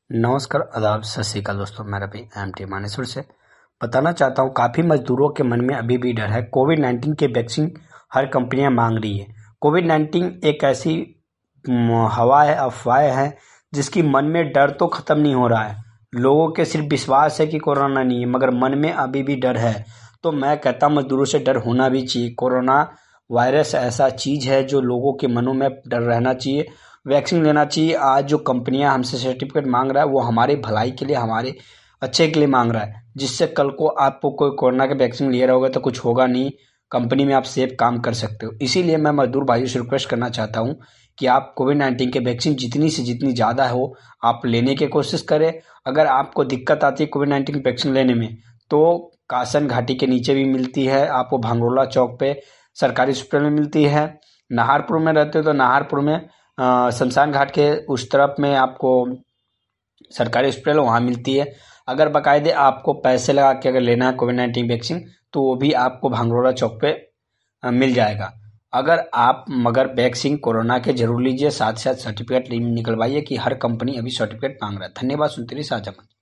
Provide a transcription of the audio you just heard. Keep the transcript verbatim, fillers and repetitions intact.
नमस्कार, आदाब, सत श्री अकाल दोस्तों। मैं रवि एम टी मानेसर से बताना चाहता हूँ, काफ़ी मजदूरों के मन में अभी भी डर है। कोविड नाइन्टीन के वैक्सीन हर कंपनियां मांग रही है। कोविड नाइन्टीन एक ऐसी म, हवा है, अफवाह है, जिसकी मन में डर तो ख़त्म नहीं हो रहा है। लोगों के सिर्फ विश्वास है कि कोरोना नहीं है, मगर मन में अभी भी डर है। तो मैं कहता हूँ मजदूरों से डर होना भी चाहिए। कोरोना वायरस ऐसा चीज़ है जो लोगों के मनों में डर रहना चाहिए, वैक्सीन लेना चाहिए। आज जो कंपनियां हमसे सर्टिफिकेट मांग रहा है वो हमारे भलाई के लिए, हमारे अच्छे के लिए मांग रहा है, जिससे कल को आपको कोई कोरोना के वैक्सीन ले रहा होगा तो कुछ होगा नहीं, कंपनी में आप सेफ काम कर सकते हो। इसीलिए मैं मजदूर भाइयों से रिक्वेस्ट करना चाहता हूँ कि आप कोविड नाइन्टीन के वैक्सीन जितनी से जितनी ज़्यादा हो आप लेने की कोशिश करें। अगर आपको दिक्कत आती है कोविड नाइन्टीन की वैक्सीन लेने में, तो कासन घाटी के नीचे भी मिलती है, आपको भांगरोला चौक पे सरकारी हॉस्पिटल में मिलती है। नाहरपुर में रहते हो तो नाहरपुर में शमशान घाट के उस तरफ में आपको सरकारी हॉस्पिटल वहाँ मिलती है। अगर बाकायदे आपको पैसे लगा के अगर लेना है कोविड नाइन्टीन वैक्सीन, तो वो भी आपको भांगरोला चौक पे मिल जाएगा। अगर आप मगर वैक्सीन कोरोना के जरूर लीजिए, साथ साथ सर्टिफिकेट निकलवाइए कि हर कंपनी अभी सर्टिफिकेट मांग रहा है। धन्यवाद। सुनते रहिए साझा मंच।